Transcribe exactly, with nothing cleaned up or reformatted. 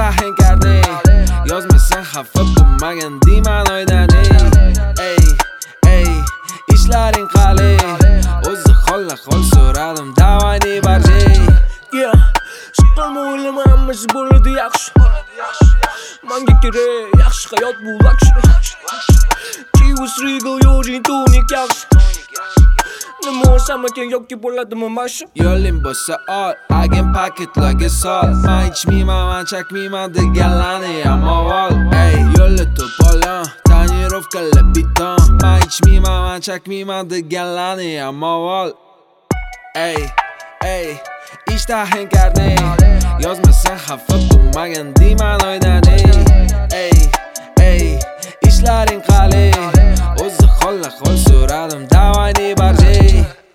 tahin karding yozmasan xafa bo'lmagan deyman oydan ey ey ishlaring qalay o'zi xolla xol so'radim davani barjay yeah shqilma o'ylamaymiz bo'ladi yaxshi menga kerak yaxshi hayot bu luxury Chivas Regal yo'ring tonik yaxshi nima olsam ekan yoki bo'ladimi masha yo'ling bo'lsa ol agin paketlarga sol man ichmayman man chakmayman deganlarni ham avval ey yo'li to'polon tonirovkalar biton man ichmayman man chakmayman deganlarni ham avval ey ey ishtahin karding yozmasan xafa bo'lmagan deyman oydan ey ey ishlaring qalay o'zi xolla xol so'radim davani barjay